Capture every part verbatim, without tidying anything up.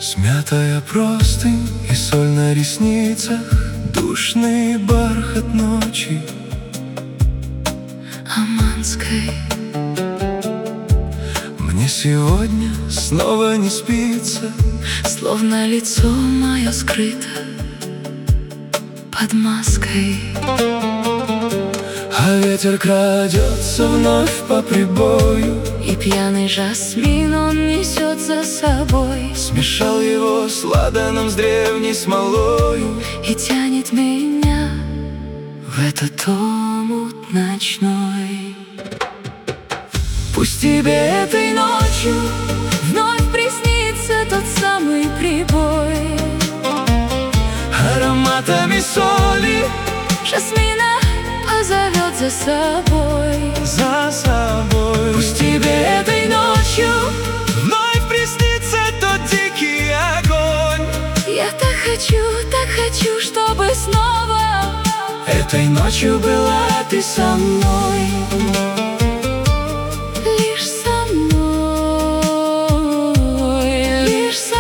Смятая простынь и соль на ресницах, душный бархат ночи Аманской. Мне сегодня снова не спится, словно лицо мое скрыто под маской. А ветер крадется вновь по прибою, и пьяный жасмин он несет за собой. Смешал его с ладаном, с древней смолою, и тянет меня в этот омут ночной. Пусть тебе этой ночью вновь приснится тот самый прибой, ароматами соли жасмина позовет за собой. За собой. Пусть тебе этой ночью вновь приснится тот дикий огонь. Я так хочу, так хочу, чтобы снова этой ночью была ты со мной. Лишь со мной, лишь со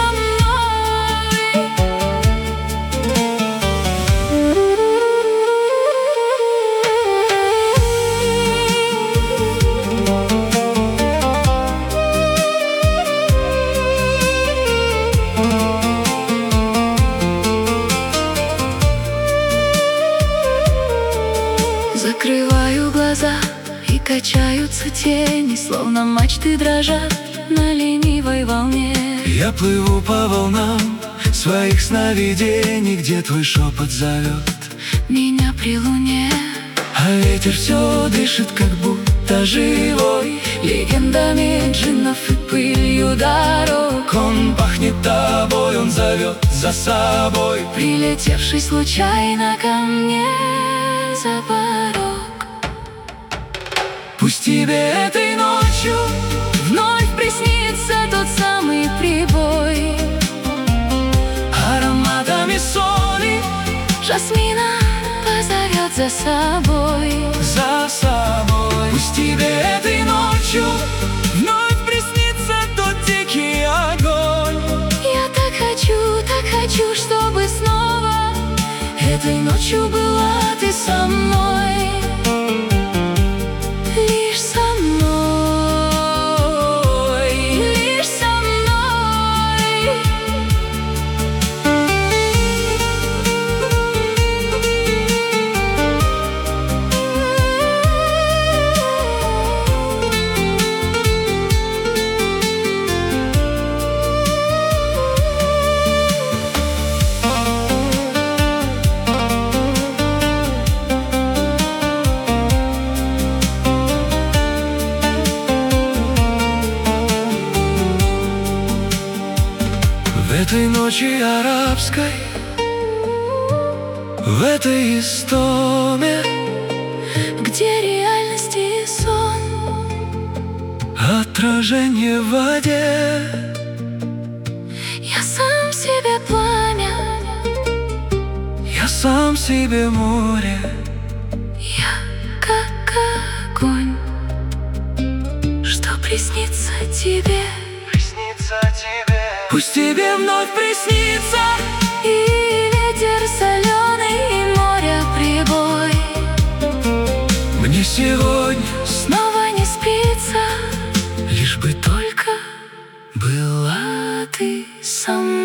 Закрываю глаза, и качаются тени, словно мачты дрожат на ленивой волне. Я плыву по волнам своих сновидений, где твой шепот зовет меня при луне. А ветер все дышит, как будто живой, легендами джиннов и пылью дорог. Он пахнет тобой, он зовет за собой, прилетевший случайно ко мне за порог. Пусть тебе этой ночью вновь приснится тот самый прибой, ароматами соли жасмина позовет за собой. За собой. Пусть тебе этой ночью вновь приснится тот дикий огонь. Я так хочу, так хочу, чтобы снова этой ночью была ты со мной. Лишь со мной, лишь со мной. В этой ночи арабской, в этой истоме, где реальность и сон, отражение в воде. Я сам себе пламя, я сам себе море. я как огонь, что приснится тебе. Приснится тебе. Пусть тебе вновь приснится и ветер соленый, и море прибой. Мне сегодня снова не спится, лишь бы только была ты со мной.